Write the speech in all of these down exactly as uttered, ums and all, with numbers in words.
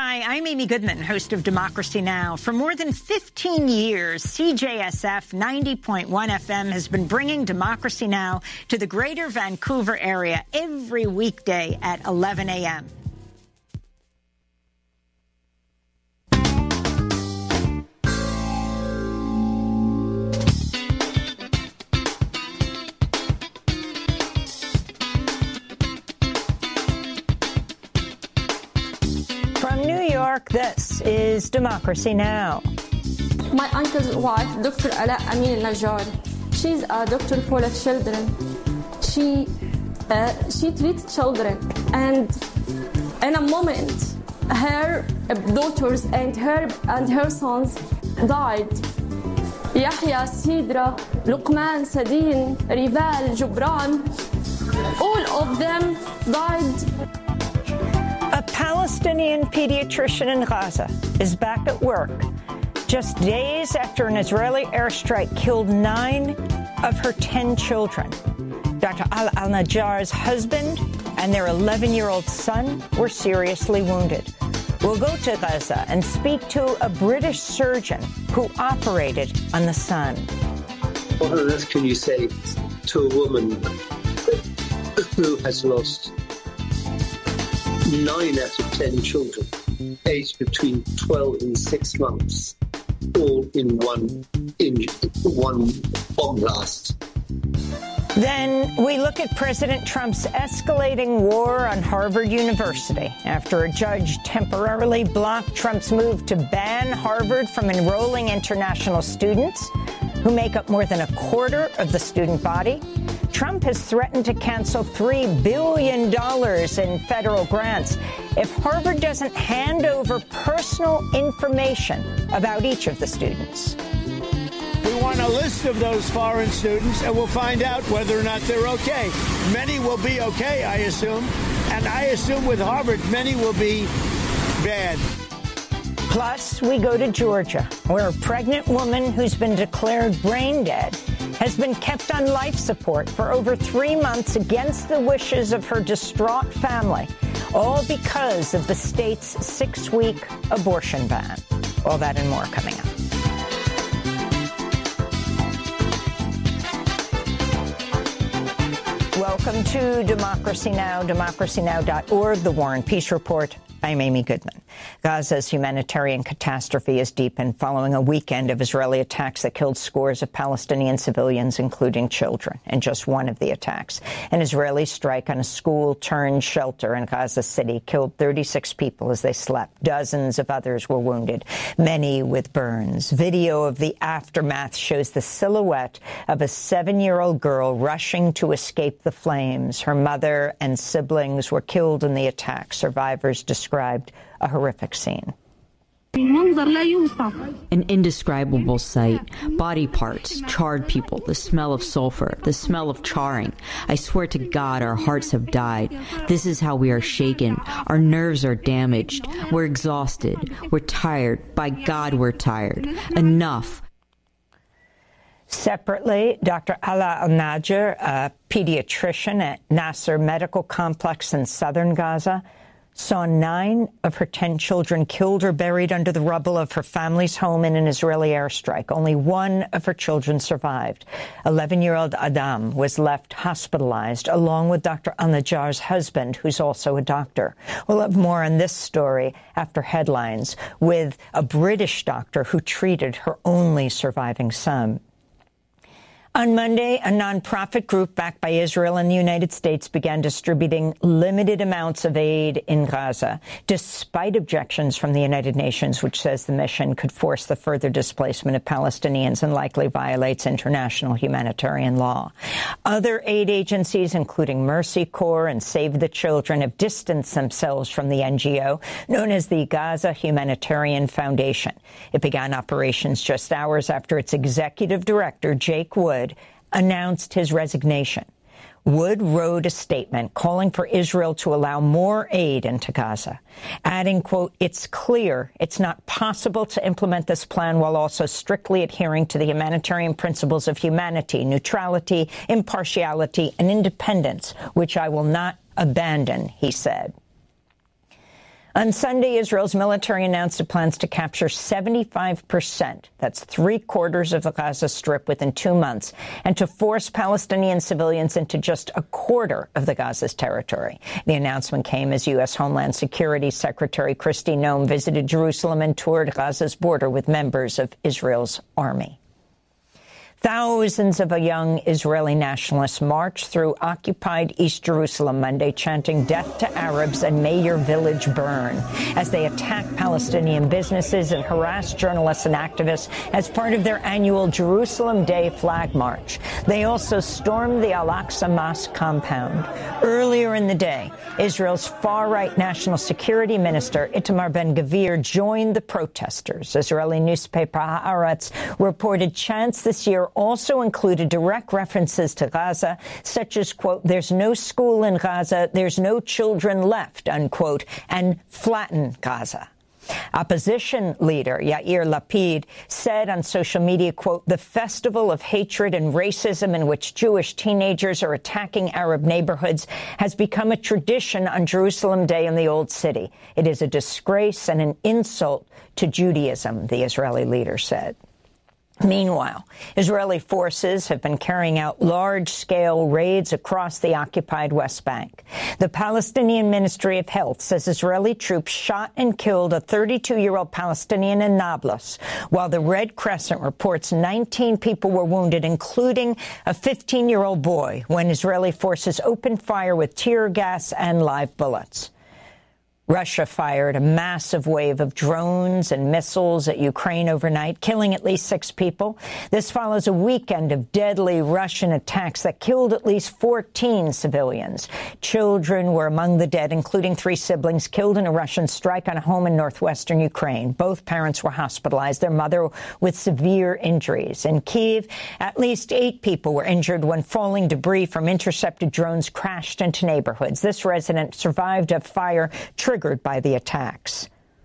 Hi, I'm Amy Goodman, host of Democracy Now! For more than fifteen years, C J S F ninety point one F M has been bringing Democracy Now! To the greater Vancouver area every weekday at eleven a m From New York, this is Democracy Now! My uncle's wife, Doctor Ala Amin Al-Najjar, she's a doctor for the children. She uh, she treats children, and in a moment, her daughters and her and her sons died. Yahya, Sidra, Luqman, Sadin, Rival, Jubran, all of them died. A Palestinian pediatrician in Gaza is back at work just days after an Israeli airstrike killed nine of her ten children. Doctor Ala Al-Najjar's husband and their eleven-year-old son were seriously wounded. We'll go to Gaza and speak to a British surgeon who operated on the son. What on earth can you say to a woman who has lost nine out of ten children, aged between twelve and six months, all in one in one bomb blast? Then we look at President Trump's escalating war on Harvard University after a judge temporarily blocked Trump's move to ban Harvard from enrolling international students who make up more than a quarter of the student body. Trump has threatened to cancel three billion dollars in federal grants if Harvard doesn't hand over personal information about each of the students. We want a list of those foreign students, and we'll find out whether or not they're okay. Many will be okay, I assume, and I assume with Harvard, many will be bad. Plus, we go to Georgia, where a pregnant woman who's been declared brain dead has been kept on life support for over three months against the wishes of her distraught family, all because of the state's six-week abortion ban. All that and more coming up. Welcome to Democracy Now!, democracy now dot org, The War and Peace Report. I'm Amy Goodman. Gaza's humanitarian catastrophe is deepened following a weekend of Israeli attacks that killed scores of Palestinian civilians, including children. In just one of the attacks, an Israeli strike on a school-turned-shelter in Gaza City killed thirty-six people as they slept. Dozens of others were wounded, many with burns. Video of the aftermath shows the silhouette of a seven-year-old girl rushing to escape the flames. Her mother and siblings were killed in the attack. Survivors described a horrific scene. An indescribable sight. Body parts, charred people, the smell of sulfur, the smell of charring. I swear to God, our hearts have died. This is how we are shaken. Our nerves are damaged. We're exhausted. We're tired. By God, we're tired. Enough. Separately, Doctor Ala Al-Najjar, a pediatrician at Nasser Medical Complex in southern Gaza, saw nine of her ten children killed or buried under the rubble of her family's home in an Israeli airstrike. Only one of her children survived. eleven-year-old Adam was left hospitalized, along with Doctor Al-Najjar's husband, who's also a doctor. We'll have more on this story after headlines, with a British doctor who treated her only surviving son. On Monday, a nonprofit group backed by Israel and the United States began distributing limited amounts of aid in Gaza, despite objections from the United Nations, which says the mission could force the further displacement of Palestinians and likely violates international humanitarian law. Other aid agencies, including Mercy Corps and Save the Children, have distanced themselves from the N G O, known as the Gaza Humanitarian Foundation. It began operations just hours after its executive director, Jake Wood, announced his resignation. Wood wrote a statement calling for Israel to allow more aid into Gaza, adding, quote, "It's clear it's not possible to implement this plan while also strictly adhering to the humanitarian principles of humanity, neutrality, impartiality, and independence, which I will not abandon," he said. On Sunday, Israel's military announced it plans to capture seventy-five percent, that's three-quarters of the Gaza Strip within two months, and to force Palestinian civilians into just a quarter of the Gaza's territory. The announcement came as U S. Homeland Security Secretary Kristi Noem visited Jerusalem and toured Gaza's border with members of Israel's army. Thousands of young Israeli nationalists marched through occupied East Jerusalem Monday, chanting "Death to Arabs" and "May your village burn," as they attacked Palestinian businesses and harassed journalists and activists as part of their annual Jerusalem Day flag march. They also stormed the Al-Aqsa Mosque compound. Earlier in the day, Israel's far-right National Security Minister Itamar Ben-Gvir joined the protesters. Israeli newspaper Haaretz reported chants this year also included direct references to Gaza, such as, quote, "There's no school in Gaza, there's no children left," unquote, and "Flatten Gaza." Opposition leader Yair Lapid said on social media, quote, "The festival of hatred and racism in which Jewish teenagers are attacking Arab neighborhoods has become a tradition on Jerusalem Day in the Old City. It is a disgrace and an insult to Judaism," the Israeli leader said. Meanwhile, Israeli forces have been carrying out large-scale raids across the occupied West Bank. The Palestinian Ministry of Health says Israeli troops shot and killed a thirty-two-year-old Palestinian in Nablus, while the Red Crescent reports nineteen people were wounded, including a fifteen-year-old boy, when Israeli forces opened fire with tear gas and live bullets. Russia fired a massive wave of drones and missiles at Ukraine overnight, killing at least six people. This follows a weekend of deadly Russian attacks that killed at least fourteen civilians. Children were among the dead, including three siblings killed in a Russian strike on a home in northwestern Ukraine. Both parents were hospitalized, their mother with severe injuries. In Kyiv, at least eight people were injured when falling debris from intercepted drones crashed into neighborhoods. This resident survived a fire triggered by the attacks.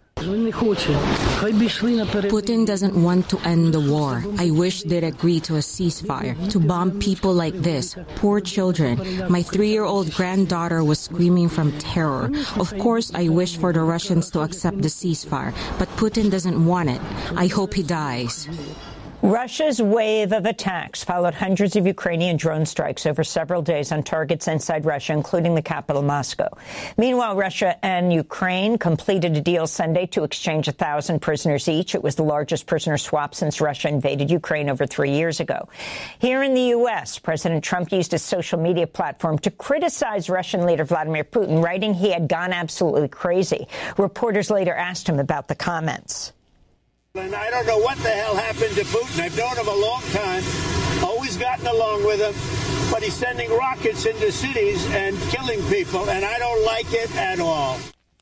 Putin doesn't want to end the war. I wish they'd agree to a ceasefire. To bomb people like this, poor children. My three-year-old granddaughter was screaming from terror. Of course, I wish for the Russians to accept the ceasefire, but Putin doesn't want it. I hope he dies. Russia's wave of attacks followed hundreds of Ukrainian drone strikes over several days on targets inside Russia, including the capital, Moscow. Meanwhile, Russia and Ukraine completed a deal Sunday to exchange one thousand prisoners each. It was the largest prisoner swap since Russia invaded Ukraine over three years ago. Here in the U S, President Trump used his social media platform to criticize Russian leader Vladimir Putin, writing he had gone absolutely crazy. Reporters later asked him about the comments. And I don't know what the hell happened to Putin. I've known him a long time, always gotten along with him, but he's sending rockets into cities and killing people, and I don't like it at all.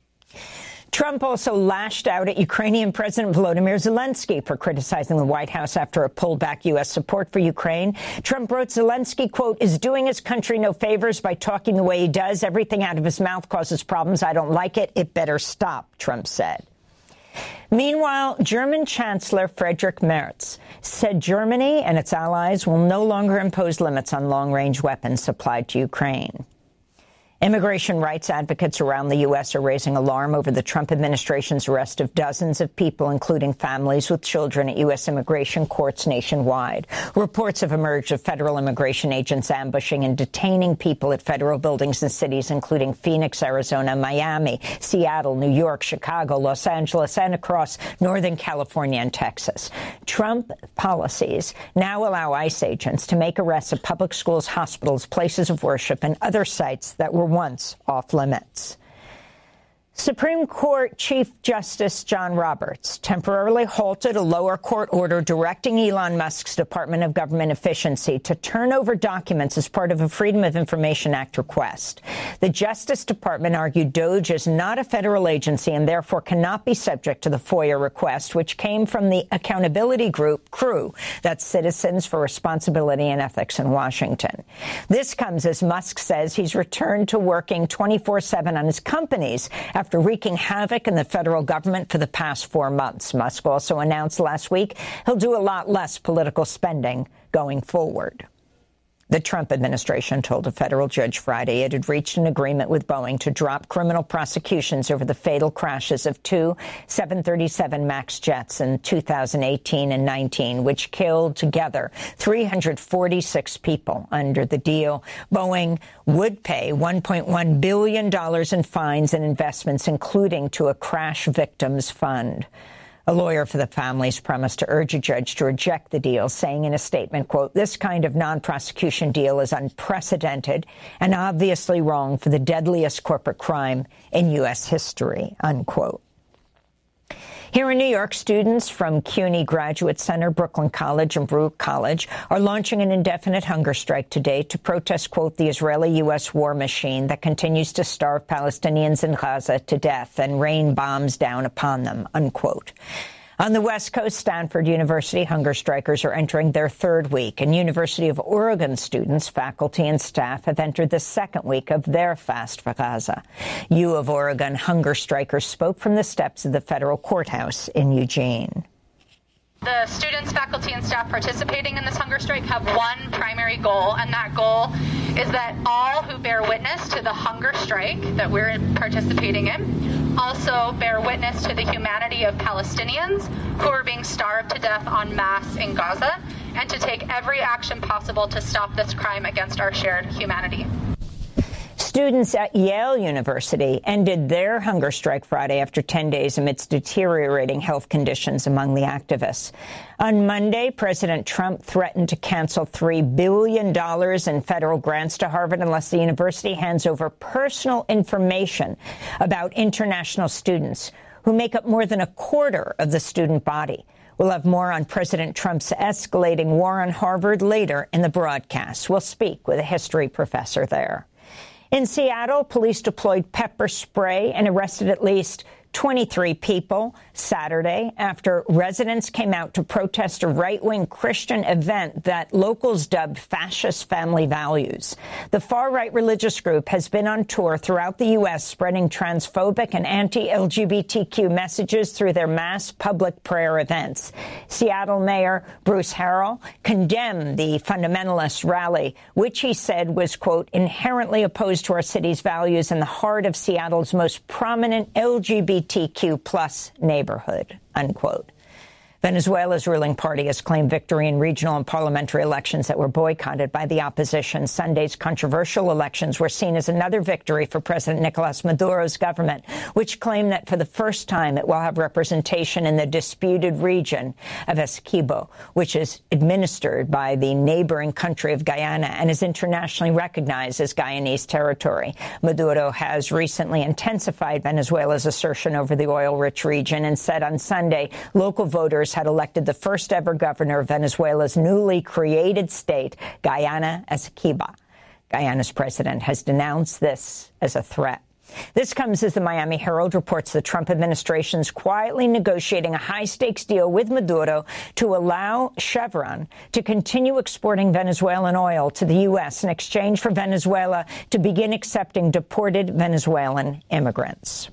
Trump also lashed out at Ukrainian President Volodymyr Zelensky for criticizing the White House after it pulled back U S support for Ukraine. Trump wrote Zelensky, quote, "is doing his country no favors by talking the way he does. Everything out of his mouth causes problems. I don't like it. It better stop," Trump said. Meanwhile, German Chancellor Friedrich Merz said Germany and its allies will no longer impose limits on long-range weapons supplied to Ukraine. Immigration rights advocates around the U S are raising alarm over the Trump administration's arrest of dozens of people, including families with children, at U S immigration courts nationwide. Reports have emerged of federal immigration agents ambushing and detaining people at federal buildings in cities including Phoenix, Arizona, Miami, Seattle, New York, Chicago, Los Angeles, and across Northern California and Texas. Trump policies now allow ICE agents to make arrests at public schools, hospitals, places of worship, and other sites that were once off limits. Supreme Court Chief Justice John Roberts temporarily halted a lower court order directing Elon Musk's Department of Government Efficiency to turn over documents as part of a Freedom of Information Act request. The Justice Department argued DOGE is not a federal agency and therefore cannot be subject to the FOIA request, which came from the accountability group CREW, that's Citizens for Responsibility and Ethics in Washington. This comes as Musk says he's returned to working twenty-four seven on his companies after wreaking havoc in the federal government for the past four months. Musk also announced last week he'll do a lot less political spending going forward. The Trump administration told a federal judge Friday it had reached an agreement with Boeing to drop criminal prosecutions over the fatal crashes of two seven thirty-seven MAX jets in two thousand eighteen and nineteen, which killed together three hundred forty-six people. Under the deal, Boeing would pay one point one billion dollars in fines and investments, including to a crash victims fund. A lawyer for the families promised to urge a judge to reject the deal, saying in a statement, quote, "This kind of non-prosecution deal is unprecedented and obviously wrong for the deadliest corporate crime in U S history," unquote. Here in New York, students from CUNY Graduate Center, Brooklyn College, and Baruch College are launching an indefinite hunger strike today to protest, quote, the Israeli-U S war machine that continues to starve Palestinians in Gaza to death and rain bombs down upon them, unquote. On the West Coast, Stanford University hunger strikers are entering their third week, and University of Oregon students, faculty, and staff have entered the second week of their fast for Gaza. U of Oregon hunger strikers spoke from the steps of the federal courthouse in Eugene. The students, faculty, and staff participating in this hunger strike have one primary goal, and that goal is that all who bear witness to the hunger strike that we're participating in also bear witness to the humanity of Palestinians who are being starved to death en masse in Gaza, and to take every action possible to stop this crime against our shared humanity. Students at Yale University ended their hunger strike Friday after ten days amidst deteriorating health conditions among the activists. On Monday, President Trump threatened to cancel three billion dollars in federal grants to Harvard unless the university hands over personal information about international students, who make up more than a quarter of the student body. We'll have more on President Trump's escalating war on Harvard later in the broadcast. We'll speak with a history professor there. In Seattle, police deployed pepper spray and arrested at least twenty-three people Saturday after residents came out to protest a right-wing Christian event that locals dubbed Fascist Family Values. The far-right religious group has been on tour throughout the U S spreading transphobic and anti-L G B T Q messages through their mass public prayer events. Seattle Mayor Bruce Harrell condemned the fundamentalist rally, which he said was, quote, inherently opposed to our city's values in the heart of Seattle's most prominent L G B T Q plus neighborhood, unquote. Venezuela's ruling party has claimed victory in regional and parliamentary elections that were boycotted by the opposition. Sunday's controversial elections were seen as another victory for President Nicolas Maduro's government, which claimed that for the first time it will have representation in the disputed region of Essequibo, which is administered by the neighboring country of Guyana and is internationally recognized as Guyanese territory. Maduro has recently intensified Venezuela's assertion over the oil-rich region and said on Sunday local voters had elected the first-ever governor of Venezuela's newly created state, Guyana Essequibo. Guyana's president has denounced this as a threat. This comes as the Miami Herald reports the Trump administration's quietly negotiating a high-stakes deal with Maduro to allow Chevron to continue exporting Venezuelan oil to the U S in exchange for Venezuela to begin accepting deported Venezuelan immigrants.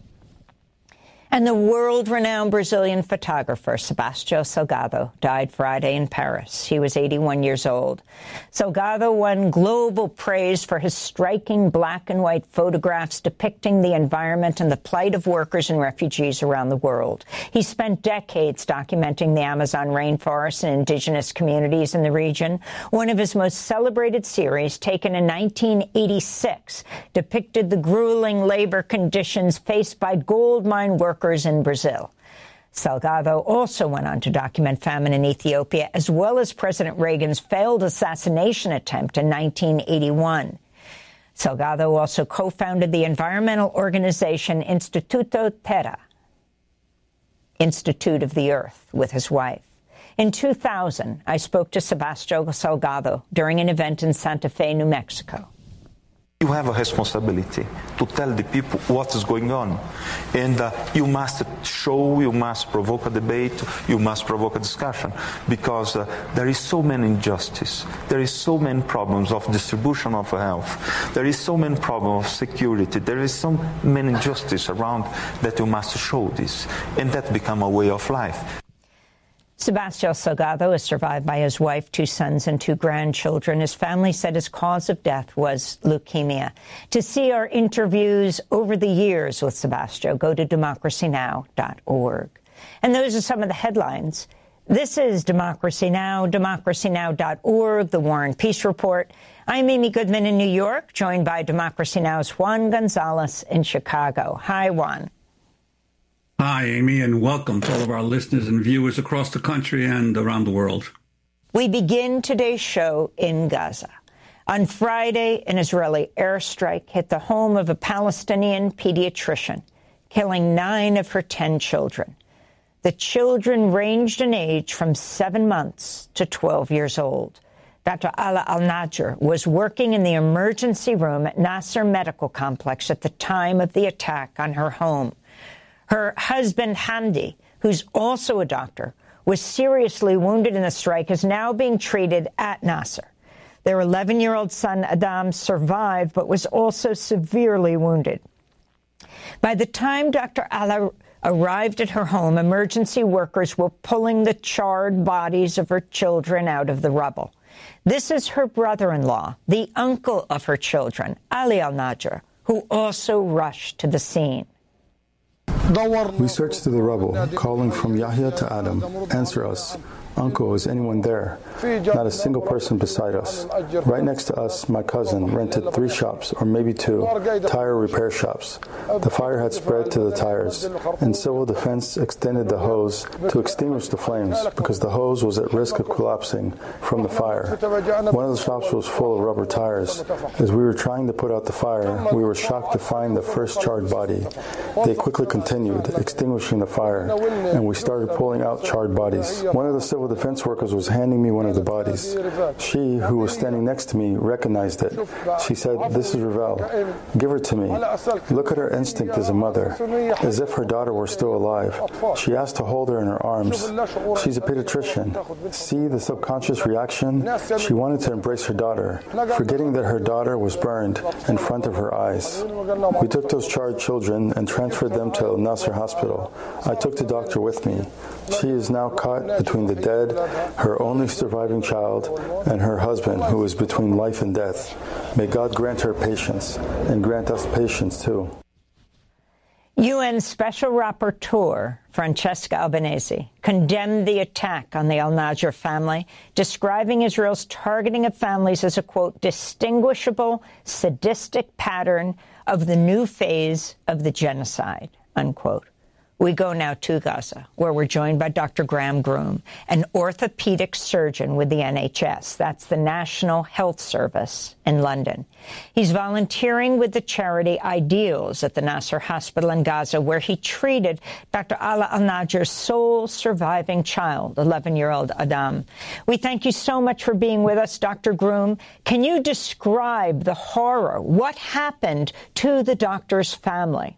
And the world-renowned Brazilian photographer Sebastião Salgado died Friday in Paris. He was eighty-one years old. Salgado won global praise for his striking black and white photographs depicting the environment and the plight of workers and refugees around the world. He spent decades documenting the Amazon rainforest and indigenous communities in the region. One of his most celebrated series, taken in nineteen eighty-six, depicted the grueling labor conditions faced by gold mine workers in Brazil. Salgado also went on to document famine in Ethiopia, as well as President Reagan's failed assassination attempt in nineteen eighty-one. Salgado also co-founded the environmental organization Instituto Terra, Institute of the Earth, with his wife. In two thousand, I spoke to Sebastião Salgado during an event in Santa Fe, New Mexico. You have a responsibility to tell the people what is going on. And uh, you must show, you must provoke a debate, you must provoke a discussion, because uh, there is so many injustice, there is so many problems of distribution of health, there is so many problems of security, there is so many injustice around that you must show this. And that become a way of life. Sebastião Salgado is survived by his wife, two sons, and two grandchildren. His family said his cause of death was leukemia. To see our interviews over the years with Sebastião, go to democracy now dot org. And those are some of the headlines. This is Democracy Now!, democracy now dot org, the War and Peace Report. I'm Amy Goodman in New York, joined by Democracy Now!'s Juan Gonzalez in Chicago. Hi, Juan. Hi, Amy, and welcome to all of our listeners and viewers across the country and around the world. We begin today's show in Gaza. On Friday, an Israeli airstrike hit the home of a Palestinian pediatrician, killing nine of her ten children. The children ranged in age from seven months to twelve years old. Doctor Ala Al-Najjar was working in the emergency room at Nasser Medical Complex at the time of the attack on her home. Her husband, Hamdi, who's also a doctor, was seriously wounded in the strike, is now being treated at Nasser. Their eleven-year-old son, Adam, survived, but was also severely wounded. By the time Doctor Ala arrived at her home, emergency workers were pulling the charred bodies of her children out of the rubble. This is her brother-in-law, the uncle of her children, Ali Al-Najjar, who also rushed to the scene. We searched through the rubble, calling from Yahya to Adam. Answer us. Uncle, is anyone there? Not a single person beside us. Right next to us, my cousin rented three shops, or maybe two, tire repair shops. The fire had spread to the tires, and civil defense extended the hose to extinguish the flames because the hose was at risk of collapsing from the fire. One of the shops was full of rubber tires. As we were trying to put out the fire, we were shocked to find the first charred body. They quickly continued, extinguishing the fire, and we started pulling out charred bodies. One of the civil defense workers was handing me one of the bodies. She, who was standing next to me, recognized it. She said, "This is Ravel. Give her to me." Look at her instinct as a mother, as if her daughter were still alive. She asked to hold her in her arms. She's a pediatrician. See the subconscious reaction? She wanted to embrace her daughter, forgetting that her daughter was burned in front of her eyes. We took those charred children and transferred them to Al Nasser Hospital. I took the doctor with me. She is now caught between the dead, her only surviving child, and her husband, who is between life and death. May God grant her patience, and grant us patience too. U N Special Rapporteur Francesca Albanese condemned the attack on the Al-Najjar family, describing Israel's targeting of families as a, quote, distinguishable, sadistic pattern of the new phase of the genocide, unquote. We go now to Gaza, where we're joined by Doctor Graham Groom, an orthopedic surgeon with the N H S. That's the National Health Service in London. He's volunteering with the charity Ideals at the Nasser Hospital in Gaza, where he treated Doctor Ala Al-Najjar's sole surviving child, eleven-year-old Adam. We thank you so much for being with us, Doctor Groom. Can you describe the horror? What happened to the doctor's family?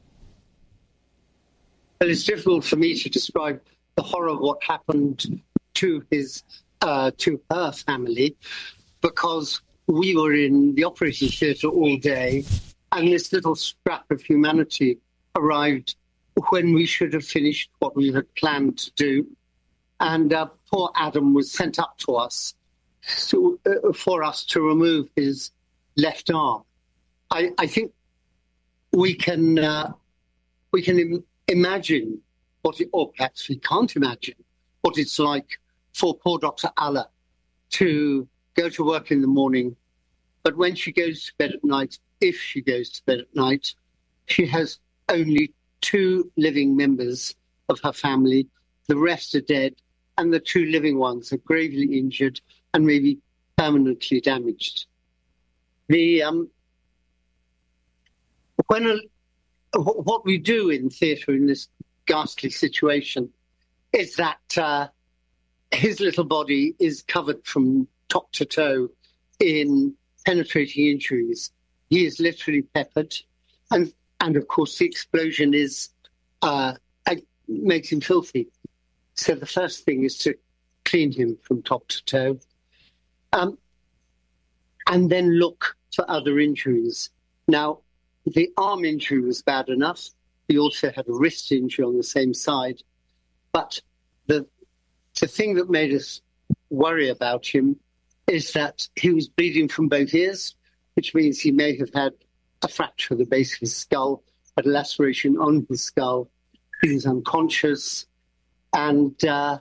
Well, it's difficult for me to describe the horror of what happened to his, uh, to her family, because we were in the operating theatre all day, and this little scrap of humanity arrived when we should have finished what we had planned to do. And uh, poor Adam was sent up to us to, uh, for us to remove his left arm. I, I think we can uh, we can. Im- Imagine what it, or perhaps we can't imagine what it's like for poor Doctor Ala to go to work in the morning, but when she goes to bed at night, if she goes to bed at night, she has only two living members of her family. The rest are dead, and the two living ones are gravely injured and maybe permanently damaged. The um, when a What we do in theatre in this ghastly situation is that uh, his little body is covered from top to toe in penetrating injuries. He is literally peppered. And, and of course, the explosion is uh, makes him filthy. So the first thing is to clean him from top to toe. Um, and then look for other injuries. Now, the arm injury was bad enough. He also had a wrist injury on the same side. But the The thing that made us worry about him is that he was bleeding from both ears, which means he may have had a fracture of the base of his skull, had a laceration on his skull. He was unconscious. And uh,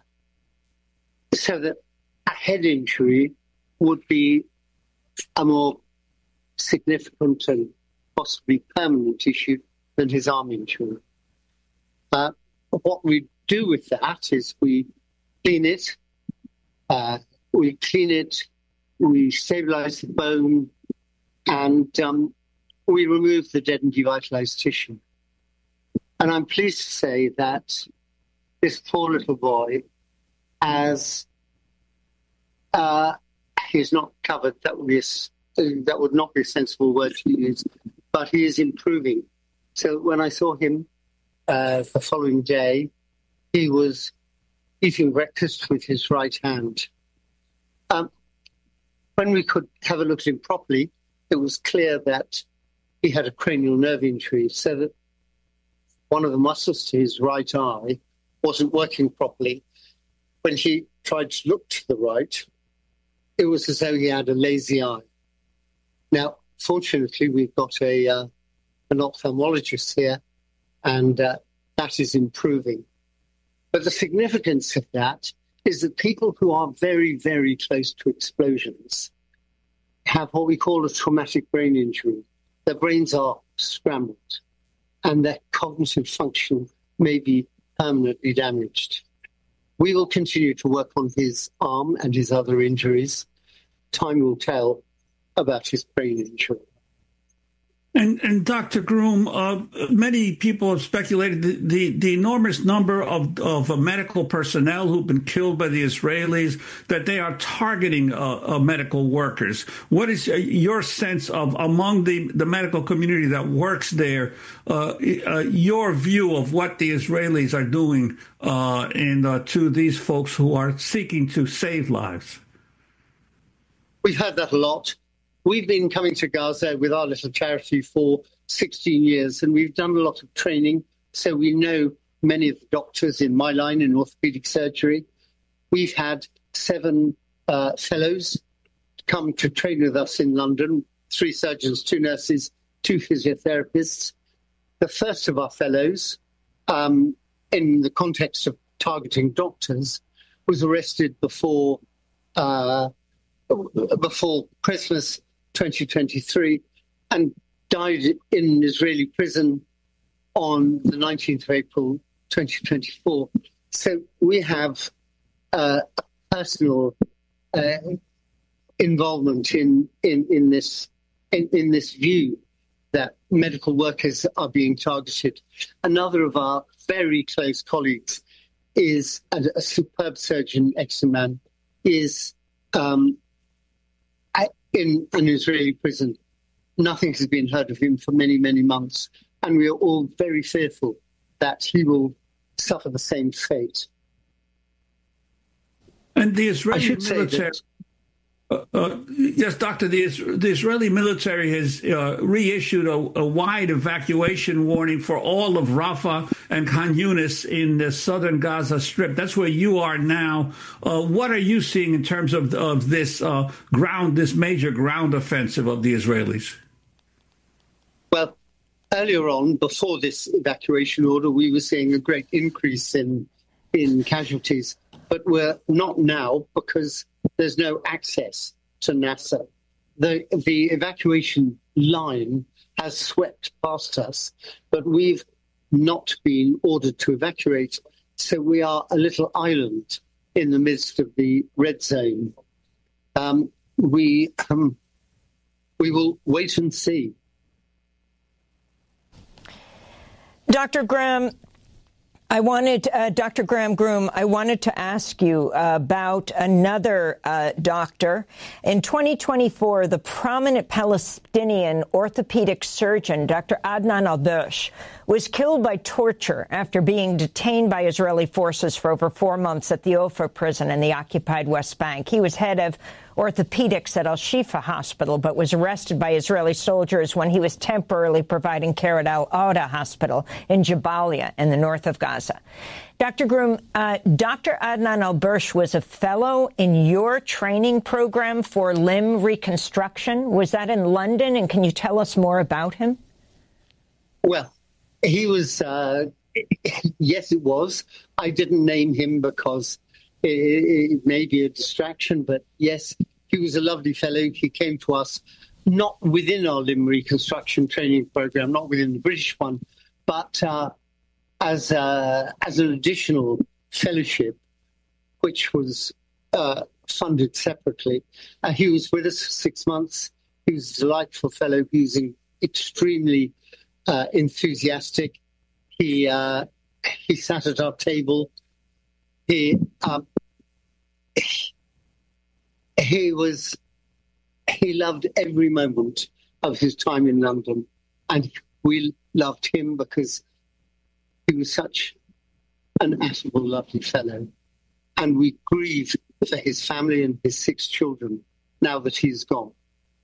so that a head injury would be a more significant and possibly permanent issue than his arm injury. Uh, what we do with that is we clean it, uh, we clean it, we stabilize the bone, and um, we remove the dead and devitalized tissue. And I'm pleased to say that this poor little boy has, uh, he's not covered, that would be a, that would not be a sensible word to use, but he is improving. So when I saw him uh, the following day, he was eating breakfast with his right hand. Um, when we could have a look at him properly, it was clear that he had a cranial nerve injury, so that one of the muscles to his right eye wasn't working properly. When he tried to look to the right, it was as though he had a lazy eye. Now, fortunately, we've got a uh, an ophthalmologist here, and uh, that is improving. But the significance of that is that people who are very, very close to explosions have what we call a traumatic brain injury. Their brains are scrambled, and their cognitive function may be permanently damaged. We will continue to work on his arm and his other injuries. Time will tell about his brain injury. And, and Doctor Groom, uh, many people have speculated the, the, the enormous number of, of uh, medical personnel who've been killed by the Israelis, that they are targeting uh, uh, medical workers. What is uh, your sense of, among the, the medical community that works there, uh, uh, your view of what the Israelis are doing uh, and uh, to these folks who are seeking to save lives? We've heard that a lot. We've been coming to Gaza with our little charity for sixteen years, and we've done a lot of training, so we know many of the doctors in my line in orthopedic surgery. We've had seven uh, fellows come to train with us in London, three surgeons, two nurses, two physiotherapists. The first of our fellows, um, in the context of targeting doctors, was arrested before uh, before Christmas twenty twenty-three and died in an Israeli prison on the nineteenth of April twenty twenty-four. So we have uh, a personal uh, involvement in in in this in, in this view that medical workers are being targeted. Another of our very close colleagues is a, a superb surgeon, ex-man, is um, in an Israeli prison. Nothing has been heard of him for many, many months, and we are all very fearful that he will suffer the same fate. And the Israeli military... Uh, uh, yes, Doctor, the, the Israeli military has uh, reissued a, a wide evacuation warning for all of Rafah and Khan Yunis in the southern Gaza Strip. That's where you are now. Uh, what are you seeing in terms of, of this uh, ground, this major ground offensive of the Israelis? Well, earlier on, before this evacuation order, we were seeing a great increase in in casualties, but we're not now because there's no access to Nasser. The, the evacuation line has swept past us, but we've not been ordered to evacuate. So we are a little island in the midst of the red zone. Um, we, um, we will wait and see. Doctor Graham, I wanted, uh, Doctor Graham Groom, I wanted to ask you uh, about another uh, doctor. In twenty twenty-four, the prominent Palestinian orthopedic surgeon, Doctor Adnan Al-Dush, was killed by torture after being detained by Israeli forces for over four months at the Ofa prison in the occupied West Bank. He was head of orthopedics at Al-Shifa Hospital, but was arrested by Israeli soldiers when he was temporarily providing care at Al-Auda Hospital in Jabalia in the north of Gaza. Doctor Groom, uh, Doctor Adnan Al-Bursh was a fellow in your training program for limb reconstruction. Was that in London? And can you tell us more about him? Well, he was, uh, yes, it was. I didn't name him because it, it may be a distraction, but yes, he was a lovely fellow. He came to us not within our limb reconstruction training program, not within the British one, but uh, as uh, as an additional fellowship, which was uh, funded separately. Uh, he was with us for six months. He was a delightful fellow. He was extremely uh, enthusiastic. He uh, he sat at our table. He um, he was he loved every moment of his time in London, and we loved him because he was such an affable, lovely fellow. And we grieve for his family and his six children now that he's gone.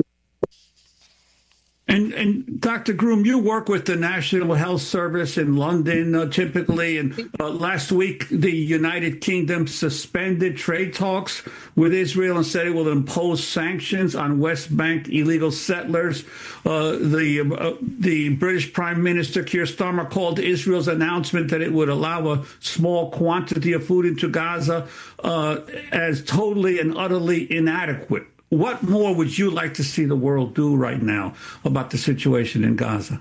And, and Doctor Groom, you work with the National Health Service in London uh, typically. And uh, last week, the United Kingdom suspended trade talks with Israel and said it will impose sanctions on West Bank illegal settlers. Uh, the uh, the British Prime Minister Keir Starmer called Israel's announcement that it would allow a small quantity of food into Gaza uh, as totally and utterly inadequate. What more would you like to see the world do right now about the situation in Gaza?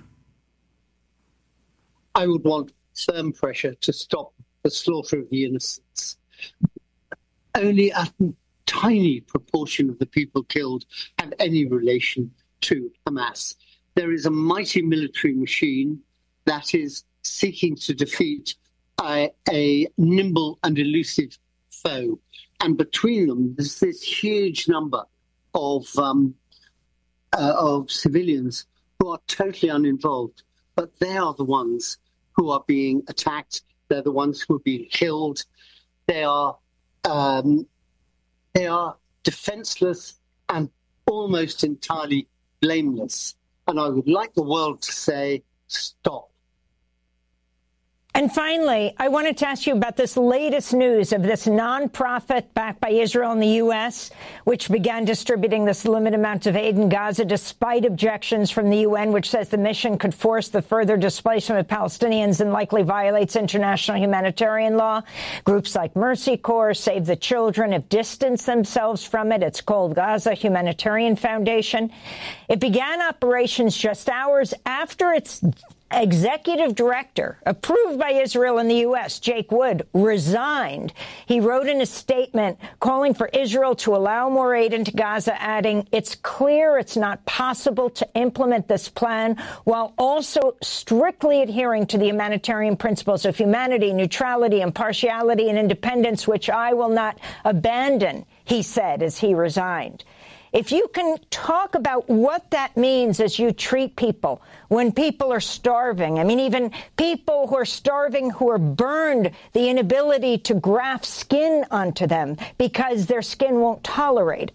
I would want firm pressure to stop the slaughter of the innocents. Only a tiny proportion of the people killed have any relation to Hamas. There is a mighty military machine that is seeking to defeat a, a nimble and elusive foe. And between them, there's this huge number of um, uh, of civilians who are totally uninvolved, but they are the ones who are being attacked. They're the ones who are being killed. They are um, they are defenseless and almost entirely blameless. And I would like the world to say, stop. And finally, I wanted to ask you about this latest news of this nonprofit backed by Israel and the U S, which began distributing this limited amount of aid in Gaza despite objections from the U N, which says the mission could force the further displacement of Palestinians and likely violates international humanitarian law. Groups like Mercy Corps, Save the Children have distanced themselves from it. It's called Gaza Humanitarian Foundation. It began operations just hours after its executive director, approved by Israel and the U S, Jake Wood, resigned. He wrote in a statement calling for Israel to allow more aid into Gaza, adding, "It's clear it's not possible to implement this plan while also strictly adhering to the humanitarian principles of humanity, neutrality, impartiality, and independence, which I will not abandon," he said as he resigned. If you can talk about what that means as you treat people when people are starving. I mean, even people who are starving who are burned, the inability to graft skin onto them because their skin won't tolerate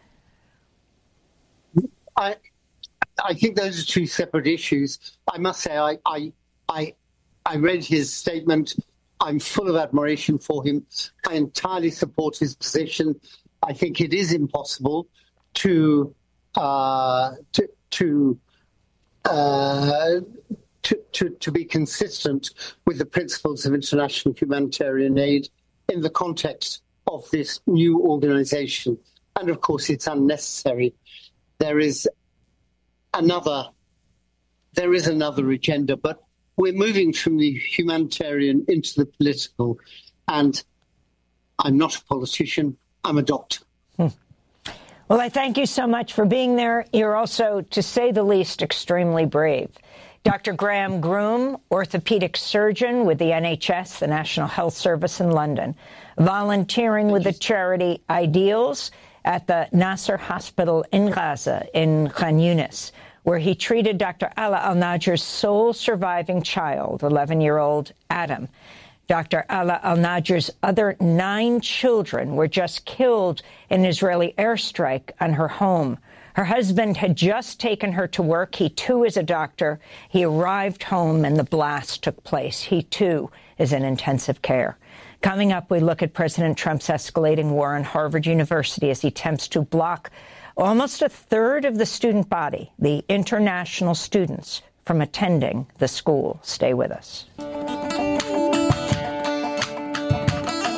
it. I I think those are two separate issues. I must say, I I I, I read his statement. I'm full of admiration for him. I entirely support his position. I think it is impossible to uh, to to, uh, to to to be consistent with the principles of international humanitarian aid in the context of this new organization. And of course, it's unnecessary. There is another there is another agenda, but we're moving from the humanitarian into the political. And I'm not a politician. I'm a doctor. Hmm. Well, I thank you so much for being there. You're also, to say the least, extremely brave. Doctor Graham Groom, orthopedic surgeon with the N H S, the National Health Service in London, volunteering with the charity Ideals at the Nasser Hospital in Gaza in Khan Yunis, where he treated Doctor Ala Al-Najjar's sole surviving child, eleven-year-old Adam. Doctor Ala Al-Najjar's other nine children were just killed in an Israeli airstrike on her home. Her husband had just taken her to work. He, too, is a doctor. He arrived home and the blast took place. He, too, is in intensive care. Coming up, we look at President Trump's escalating war on Harvard University as he attempts to block almost a third of the student body, the international students, from attending the school. Stay with us.